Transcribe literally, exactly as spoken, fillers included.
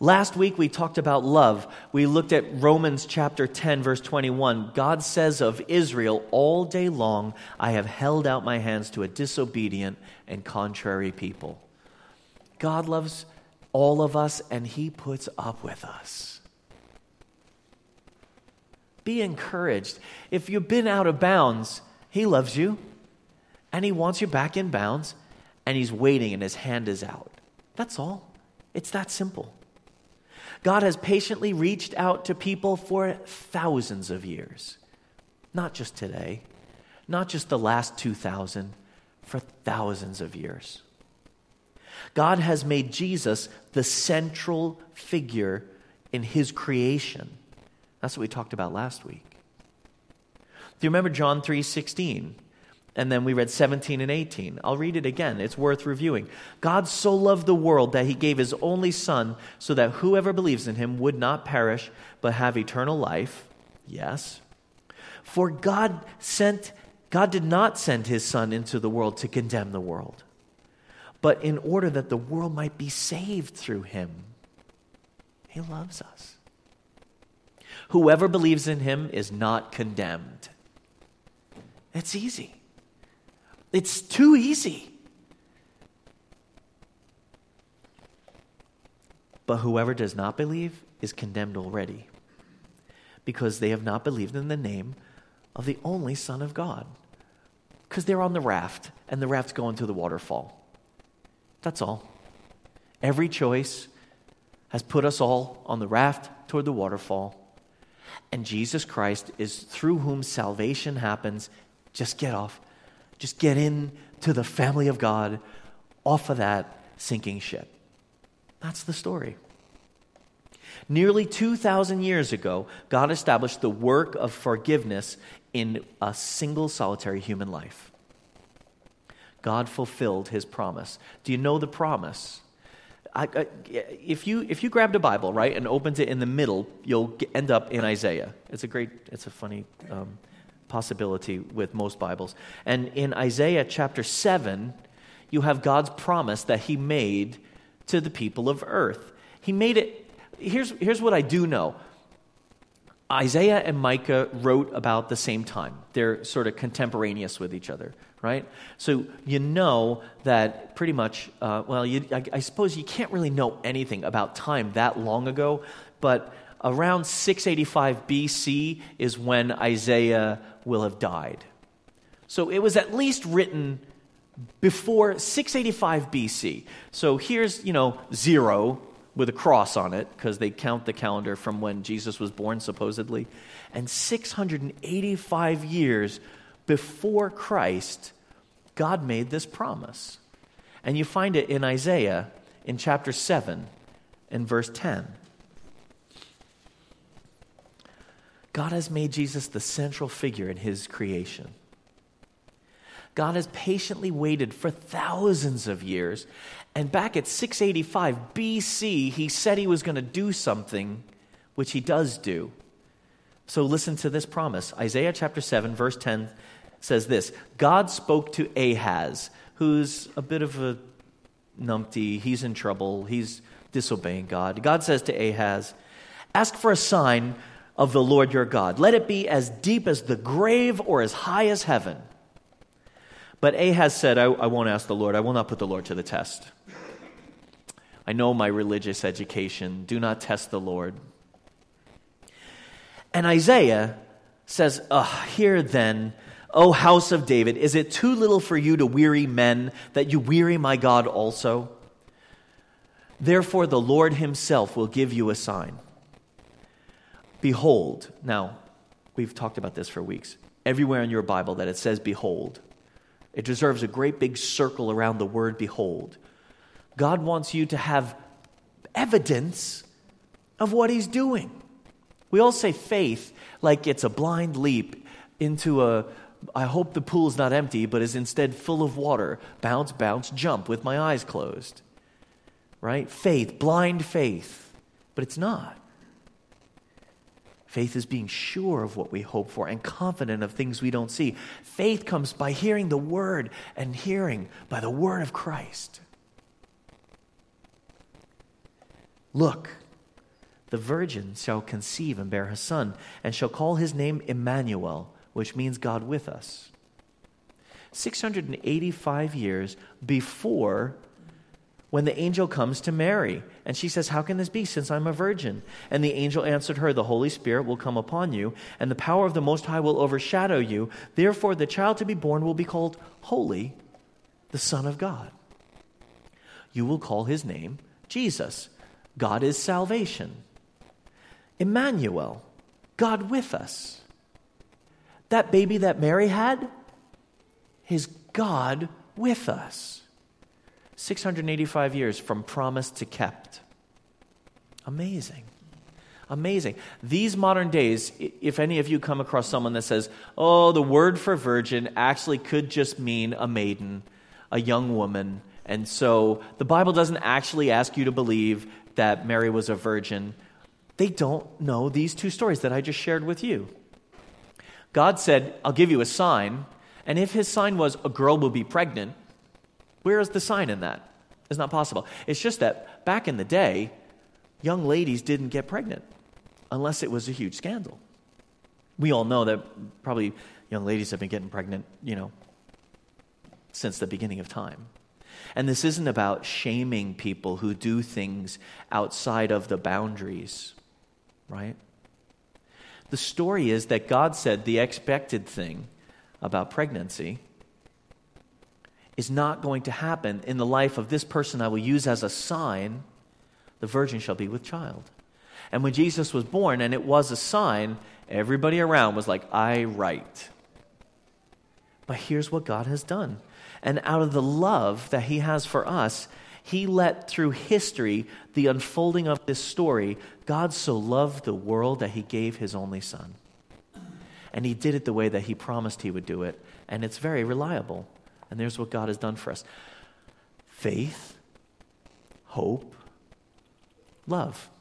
Last week we talked about love. We looked at Romans chapter ten, verse twenty-one. God says of Israel, all day long I have held out my hands to a disobedient and contrary people. God loves all of us, and he puts up with us. Be encouraged. If you've been out of bounds, he loves you, and he wants you back in bounds, and he's waiting, and his hand is out. That's all. It's that simple. God has patiently reached out to people for thousands of years. Not just today, not just the last two thousand, for thousands of years. God has made Jesus the central figure in his creation. That's what we talked about last week. Do you remember John three sixteen? And then we read seventeen and eighteen. I'll read it again. It's worth reviewing. God so loved the world that he gave his only Son so that whoever believes in him would not perish but have eternal life. Yes. For God sent, God did not send his Son into the world to condemn the world, but in order that the world might be saved through him. He loves us. Whoever believes in him is not condemned. It's easy. It's too easy. But whoever does not believe is condemned already, because they have not believed in the name of the only Son of God. Because they're on the raft, and the raft's going to the waterfall. That's all. Every choice has put us all on the raft toward the waterfall. And Jesus Christ is through whom salvation happens. Just get off. Just get into the family of God off of that sinking ship. That's the story. Nearly two thousand years ago, God established the work of forgiveness in a single solitary human life. God fulfilled his promise. Do you know the promise? I, I, if you if you grabbed a Bible, right, and opened it in the middle, you'll get, end up in Isaiah. It's a great, it's a funny um, possibility with most Bibles. And in Isaiah chapter seven, you have God's promise that he made to the people of earth. He made it, here's, here's what I do know. Isaiah and Micah wrote about the same time. They're sort of contemporaneous with each other, right? So you know that pretty much, uh, well, you, I, I suppose you can't really know anything about time that long ago, but around six eighty-five B C is when Isaiah will have died. So it was at least written before six eighty-five B C. So here's, you know, zero with a cross on it, because they count the calendar from when Jesus was born, supposedly. And six hundred eighty-five years before Christ, God made this promise. And you find it in Isaiah in chapter seven and verse ten. God has made Jesus the central figure in his creation. God has patiently waited for thousands of years. And back at six eighty-five B C, he said he was going to do something, which he does do. So listen to this promise. Isaiah chapter seven, verse ten says this. God spoke to Ahaz, who's a bit of a numpty. He's in trouble. He's disobeying God. God says to Ahaz, ask for a sign of the Lord your God. Let it be as deep as the grave or as high as heaven. But Ahaz said, I, I won't ask the Lord. I will not put the Lord to the test. I know my religious education. Do not test the Lord. And Isaiah says, oh, hear then, O house of David, is it too little for you to weary men, that you weary my God also? Therefore the Lord himself will give you a sign. Behold, now, we've talked about this for weeks. Everywhere in your Bible that it says behold, it deserves a great big circle around the word behold. God wants you to have evidence of what he's doing. We all say faith like it's a blind leap into a, I hope the pool's not empty, but is instead full of water. Bounce, bounce, jump with my eyes closed. Right? Faith, blind faith. But it's not. Faith is being sure of what we hope for and confident of things we don't see. Faith comes by hearing the word and hearing by the word of Christ. Look, the virgin shall conceive and bear a son, and shall call his name Emmanuel, which means God with us. six hundred eighty-five years before when the angel comes to Mary, and she says, how can this be since I'm a virgin? And the angel answered her, the Holy Spirit will come upon you, and the power of the Most High will overshadow you. Therefore, the child to be born will be called Holy, the Son of God. You will call his name Jesus. God is salvation. Emmanuel, God with us. That baby that Mary had is God with us. six hundred eighty-five years from promise to kept. Amazing. Amazing. These modern days, if any of you come across someone that says, oh, the word for virgin actually could just mean a maiden, a young woman, and so the Bible doesn't actually ask you to believe that Mary was a virgin, they don't know these two stories that I just shared with you. God said, I'll give you a sign, and if his sign was a girl will be pregnant, where is the sign in that? It's not possible. It's just that back in the day, young ladies didn't get pregnant unless it was a huge scandal. We all know that probably young ladies have been getting pregnant, you know, since the beginning of time. And this isn't about shaming people who do things outside of the boundaries, right? The story is that God said the expected thing about pregnancy is not going to happen in the life of this person I will use as a sign. The virgin shall be with child. And when Jesus was born and it was a sign, everybody around was like, I right. But here's what God has done. And out of the love that he has for us, he let through history the unfolding of this story. God so loved the world that he gave his only son. And he did it the way that he promised he would do it. And it's very reliable. And there's what God has done for us. Faith, hope, love.